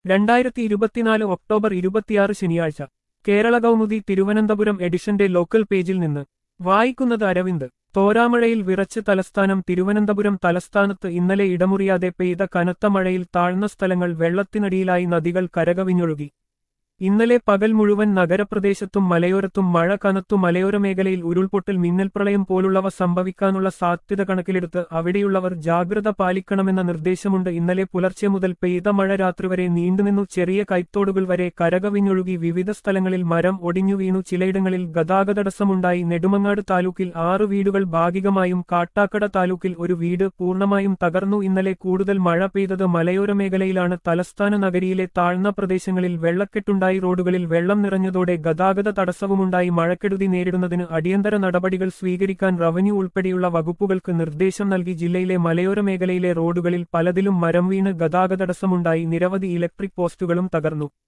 2024 October 26 ശനിയാഴ്ച കേരള കൗമുദി തിരുവനന്തപുരം എഡിഷന്റെ local പേജിൽ നിന്ന് വായിക്കുന്നത് അരവിന്ദ്. തോരാമഴയിൽ വിറച്ച് തലസ്ഥാനം. തിരുവനന്തപുരം തലസ്ഥാനത്ത് ഇന്നലെ ഇടമുറിയാതെ പെയ്ത കനത്ത മഴയിൽ താഴ്ന്ന സ്ഥലങ്ങൾ വെള്ളത്തിനടിയിലായി, നദികൾ കരകവിഞ്ഞൊഴുകി. ഇന്നലെ പകൽ മുഴുവൻ നഗരപ്രദേശത്തും മലയോരത്തും മഴ കനത്തു. മലയോര മേഖലയിൽ ഉരുൾപൊട്ടൽ, മിന്നൽപ്രളയം പോലുള്ളവ സംഭവിക്കാനുള്ള സാധ്യത കണക്കിലെടുത്ത് അവിടെയുള്ളവർ ജാഗ്രത പാലിക്കണമെന്ന നിർദ്ദേശമുണ്ട്. ഇന്നലെ പുലർച്ചെ മുതൽ പെയ്ത മഴ രാത്രി വരെ നീണ്ടുനിന്നു. ചെറിയ കൈത്തോടുകൾ വരെ കരകവിഞ്ഞൊഴുകി. വിവിധ സ്ഥലങ്ങളിൽ മരം ഒടിഞ്ഞു വീണു. ചിലയിടങ്ങളിൽ ഗതാഗതടസ്സമുണ്ടായി. നെടുമങ്ങാട് താലൂക്കിൽ 6 വീടുകൾ ഭാഗികമായും, കാട്ടാക്കട താലൂക്കിൽ 1 വീട് പൂർണ്ണമായും തകർന്നു. ഇന്നലെ കൂടുതൽ മഴ പെയ്തത് മലയോര മേഖലയിലാണ്. തലസ്ഥാന നഗരിയിലെ താഴ്ന്ന പ്രദേശങ്ങളിൽ വെള്ളക്കെട്ടുണ്ടായി. റോഡുകളിൽ വെള്ളം നിറഞ്ഞതോടെ ഗതാഗത തടസ്സവുമുണ്ടായി. മഴക്കെടുതി നേരിടുന്നതിന് അടിയന്തര നടപടികൾ സ്വീകരിക്കാൻ റവന്യൂ ഉൾപ്പെടെയുള്ള വകുപ്പുകൾക്ക് നിർദ്ദേശം നൽകി. ജില്ലയിലെ മലയോര മേഖലയിലെ റോഡുകളിൽ പലതിലും മരം വീണ് ഗതാഗതടസ്സമുണ്ടായി. നിരവധി ഇലക്ട്രിക് പോസ്റ്റുകളും തകർന്നു.